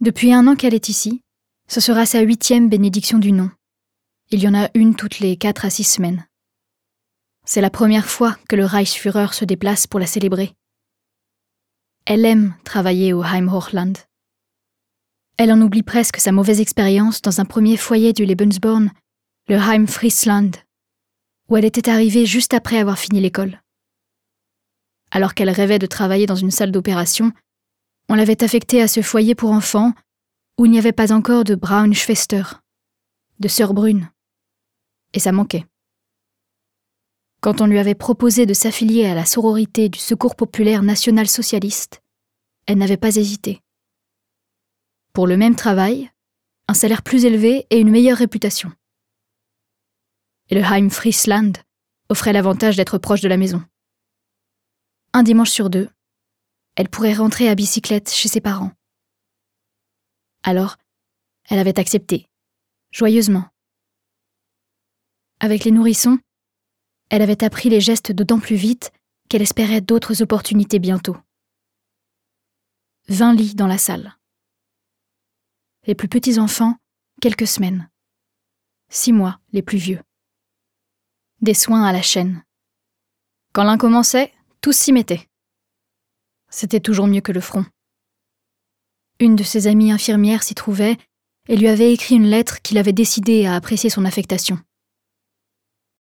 Depuis 1 an qu'elle est ici, ce sera sa 8e bénédiction du nom. Il y en a une toutes les 4 à 6 semaines. C'est la première fois que le Reichsführer se déplace pour la célébrer. Elle aime travailler au Heim Hochland. Elle en oublie presque sa mauvaise expérience dans un premier foyer du Lebensborn, le Heim Friesland, où elle était arrivée juste après avoir fini l'école. Alors qu'elle rêvait de travailler dans une salle d'opération, on l'avait affectée à ce foyer pour enfants où il n'y avait pas encore de Braunschwester, de sœur brune. Et ça manquait. Quand on lui avait proposé de s'affilier à la sororité du Secours populaire national-socialiste, elle n'avait pas hésité. Pour le même travail, un salaire plus élevé et une meilleure réputation. Et le Heim Friesland offrait l'avantage d'être proche de la maison. Un dimanche sur 2, elle pourrait rentrer à bicyclette chez ses parents. Alors, elle avait accepté, joyeusement. Avec les nourrissons, elle avait appris les gestes d'autant plus vite qu'elle espérait d'autres opportunités bientôt. 20 lits dans la salle. Les plus petits enfants, quelques semaines. 6 mois, les plus vieux. Des soins à la chaîne. Quand l'un commençait, tous s'y mettaient. C'était toujours mieux que le front. Une de ses amies infirmières s'y trouvait et lui avait écrit une lettre qui l'avait décidée à apprécier son affectation.